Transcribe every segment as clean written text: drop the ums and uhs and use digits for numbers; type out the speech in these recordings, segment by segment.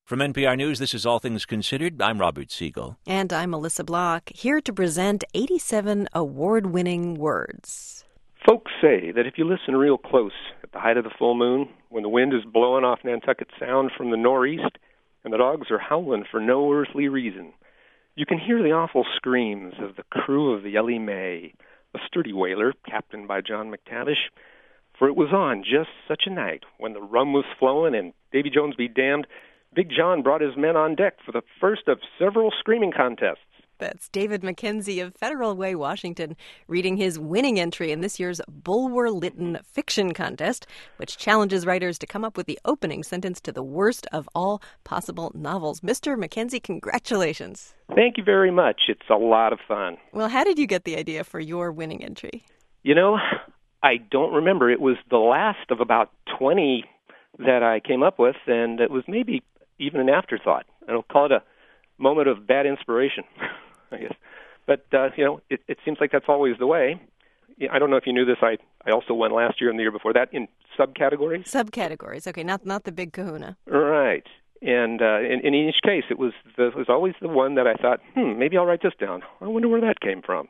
From NPR News, this is All Things Considered. I'm Robert Siegel. And I'm Melissa Block, here to present 87 award-winning words. Folks say that if you listen real close at the height of the full moon, when the wind is blowing off Nantucket Sound from the northeast and the dogs are howling for no earthly reason, you can hear the awful screams of the crew of the Ellie Mae, a sturdy whaler captained by John McTavish. For it was on just such a night when the rum was flowing and Davy Jones be damned, Big John brought his men on deck for the first of several screaming contests. That's David Mackenzie of Federal Way, Washington, reading his winning entry in this year's Bulwer-Lytton Fiction Contest, which challenges writers to come up with the opening sentence to the worst of all possible novels. Mr. Mackenzie, congratulations. Thank you very much. It's a lot of fun. Well, how did you get the idea for your winning entry? You know, I don't remember. It was the last of about 20 that I came up with, and it was maybe even an afterthought. I'll call it a moment of bad inspiration, I guess. But, it seems like that's always the way. I don't know if you knew this. I also won last year and the year before that in subcategories. Subcategories, okay, not the big kahuna. Right. And in each case, it was always the one that I thought, maybe I'll write this down. I wonder where that came from,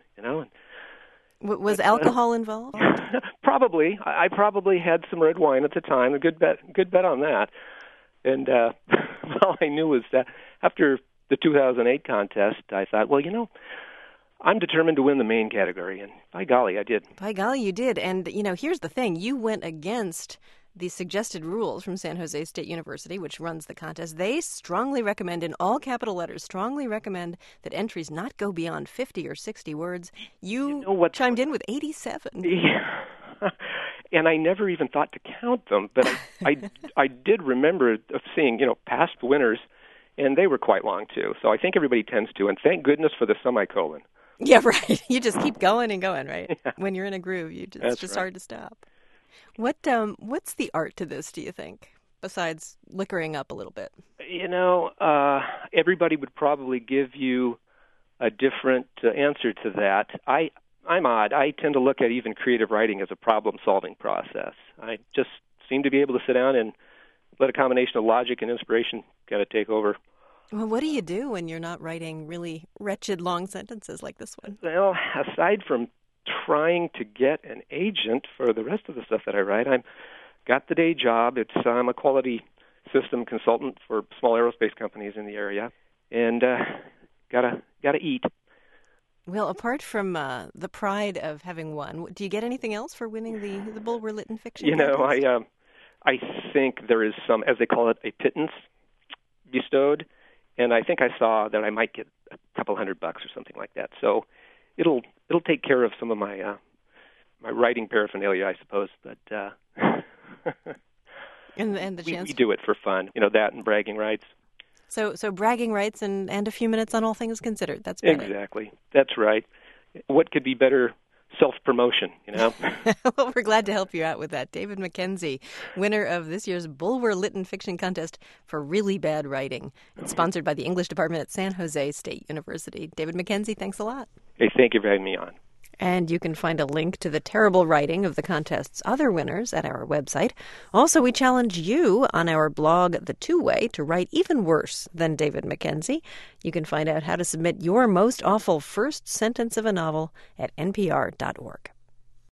Was alcohol involved? Probably. I probably had some red wine at the time. A good bet on that. And all I knew was that after the 2008 contest, I thought, I'm determined to win the main category. And by golly, I did. By golly, you did. And, here's the thing. You went against the suggested rules from San Jose State University, which runs the contest. They strongly recommend, in all capital letters, strongly recommend that entries not go beyond 50 or 60 words. You chimed in with 87. Yeah. And I never even thought to count them, but I did remember of seeing, past winners, and they were quite long, too. So I think everybody tends to, and thank goodness for the semicolon. Yeah, right. You just keep going and going, right? Yeah. When you're in a groove, it's just right. hard to stop. What's the art to this, do you think, besides liquoring up a little bit? Everybody would probably give you a different answer to that. I'm odd. I tend to look at even creative writing as a problem-solving process. I just seem to be able to sit down and let a combination of logic and inspiration kind of take over. Well, what do you do when you're not writing really wretched long sentences like this one? Well, aside from trying to get an agent for the rest of the stuff that I write, I've got the day job. I'm a quality system consultant for small aerospace companies in the area, and gotta eat. Well, apart from the pride of having won, do you get anything else for winning the Bulwer-Lytton Fiction Contest? I think there is some, as they call it, a pittance bestowed, and I think I saw that I might get a couple $100 or something like that. So it'll take care of some of my my writing paraphernalia, I suppose. But and the chance we do it for fun, that and bragging rights. So bragging rights and a few minutes on All Things Considered. That's better. Exactly. That's right. What could be better self-promotion, Well, we're glad to help you out with that. David Mackenzie, winner of this year's Bulwer-Lytton Fiction Contest for really bad writing. It's sponsored by the English department at San Jose State University. David Mackenzie, thanks a lot. Hey, thank you for having me on. And you can find a link to the terrible writing of the contest's other winners at our website. Also, we challenge you on our blog, The Two-Way, to write even worse than David Mackenzie. You can find out how to submit your most awful first sentence of a novel at npr.org.